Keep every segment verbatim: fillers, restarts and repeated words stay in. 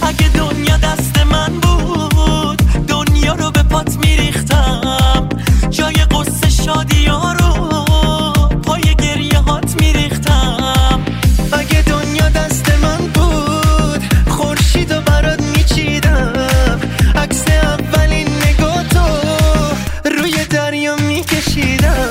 اگه دنیا دست من بود دنیا رو به پات میریختم، جای قصه شادی ها رو پای گریه هات میریختم. اگه دنیا دست من بود خورشید رو برات میچیدم، عکس اولین نگاه تو روی دریا میکشیدم.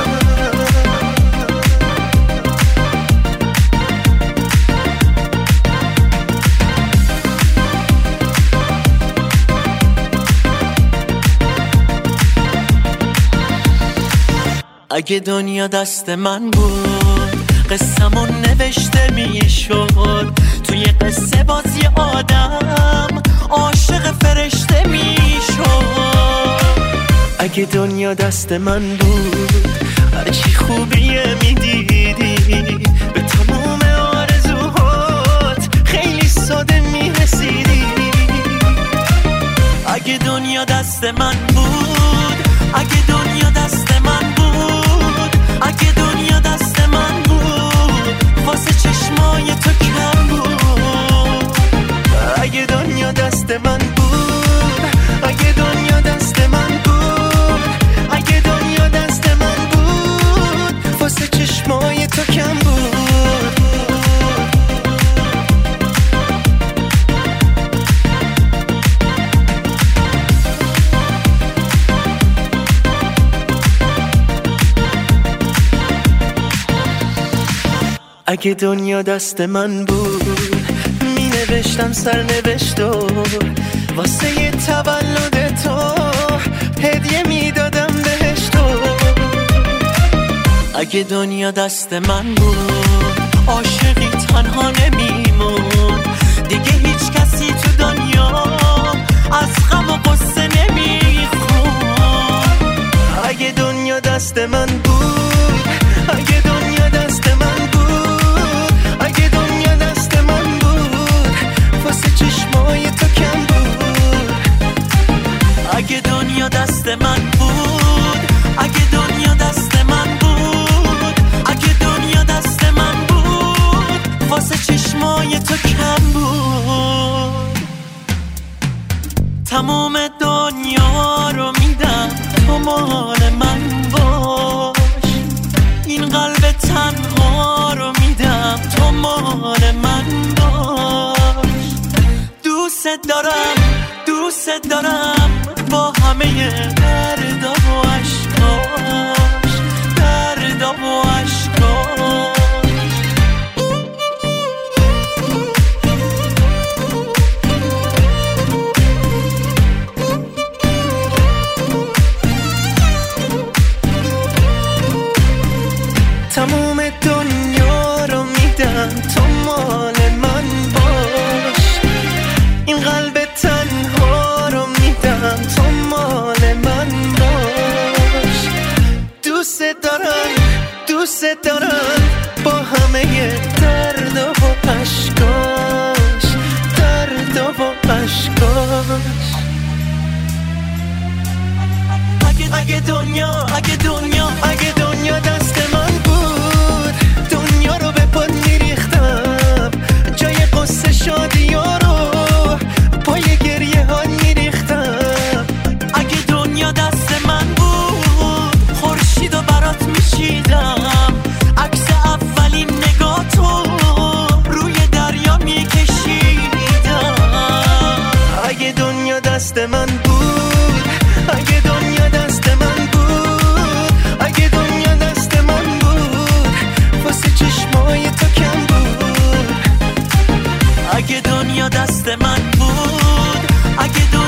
اگه دنیا دست من بود قصه‌مون نوشته میشد، توی قصه بازی آدم عاشق فرشته میشد. اگه دنیا دست من بود هرچی خوبیه میدیدی، به تمام آرزوهات خیلی ساده میرسیدی. اگه دنیا دست من بود، اگه دنیا دست من بود، اگه دنیا دست من بود واسه چشمای تو کم بود. اگه دنیا دست من بود، اگه دنیا دست من بود، اگه دنیا دست من بود واسه چشمای تو کم بود. اگه دنیا دست من بود می نوشتم سرنوشتو، واسه یه تولد تو هدیه می دادم بهشتو. اگه دنیا دست من بود عاشقی تنها نمیمون، دیگه هیچ کسی تو دنیا از غم و قصه نمیخون. اگه دنیا دست من بود، اگه دنیا دست من بود، اگه دنیا دست من بود واسه چشمای تو کم بود. اگه دنیا دست من بود، اگه دنیا دست من بود، اگه دنیا دست من بود واسه چشمای تو کم بود. تمام دنیا رو میدم تو مال من باش، این قلب تنها رو میدم تو مال من باش. دوست دارم دوست دارم با همه درد و عشقاش، درد و عشقاش. تموم دنیا رو میدم تو مال من باش، این قلب تنها رو میدم تو مال من باش. دوست دارم دوست دارم با همه درد و عشقاش، درد و عشقاش. اگه اگه دنیا اگه دنیا اگه دنیا دست من بود دنیا رو به پات میریختم، جای قصه شادی ها رو پای گریه ها میریختم. اگه دنیا دست من بود خورشید رو برات میچیدم، عکس اولین نگاه تو روی دریا میکشیدم. اگه دنیا دست من بود، اگه دنیا دست من بود، اگه دنیا دست من بود واسه چشمای تو کم بود. اگه دنیا دست من بود، اگه دنیا